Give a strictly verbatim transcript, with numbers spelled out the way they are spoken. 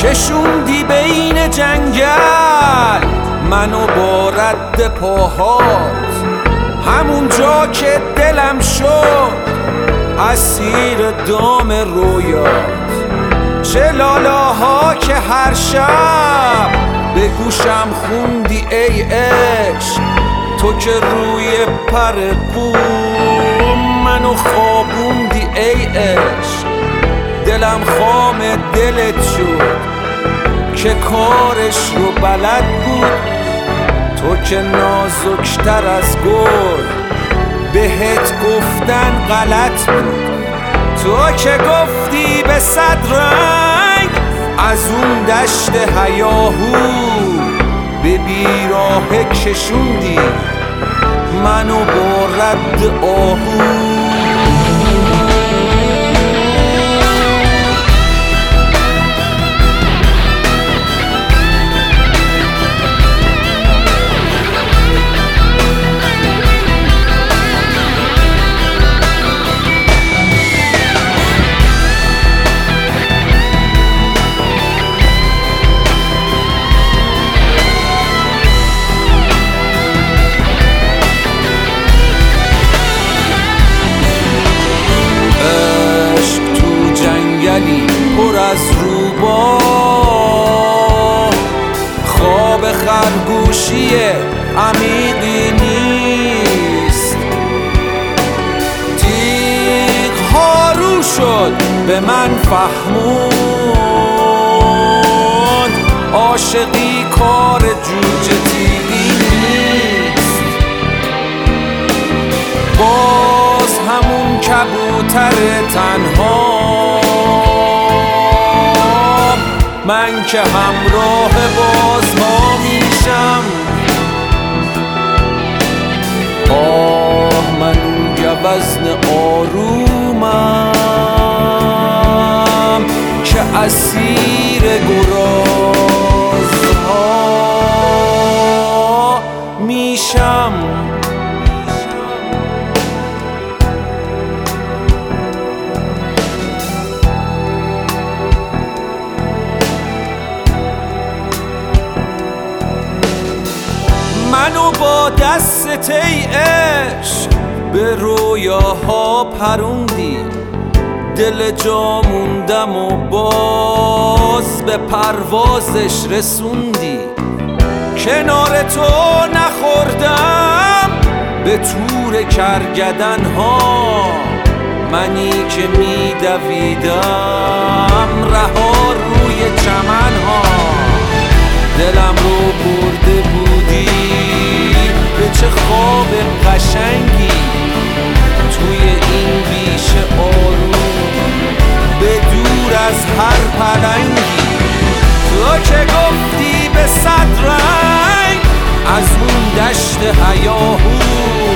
کشوندی بین جنگل منو با رد پاهات، همون جا که دلم شد اسیر دام رویات. چه لالاها که هر شب به گوشم خوندی ای عشق، تو که روی پر بوم منو خوابوندی ای عشق. دلم خام دلت شد که کارش رو بلد بود، تو که نازکتر از گل بهت گفتن غلط بود. تو که گفتی به صد رنگ از اون دشت هیاهو به بیراه کشوندی منو با رد آهو. پر از روبا خواب خرگوشی عمیقی نیست. تیغ ها رو شد به من فهموند عاشقی کار جوجه تیغی نیست. باز همون کبوتر تنها من که همراه بازها میشم. آه من اون گوزن آرومم که اسیر گرازها میشم. منو با دست ای عشق به رویاها پروندی، دل جا موندم و باز به پروازش رسوندی. کنار تو نخوردم به تور کرگدن ها، منی که میدویدم رها روی چمن ها. دلم رو برده بودی به چه خواب قشنگی توی این بیشه آروم به دور از هر پلنگی. تو که گفتی به صد رنگ از اون دشت هیاهو